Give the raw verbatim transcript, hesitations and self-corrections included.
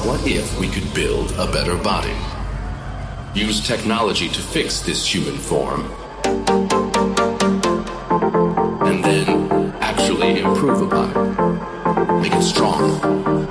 What if we could build a better body? Use technology to fix this human form, and then actually improve upon it. Make it strong.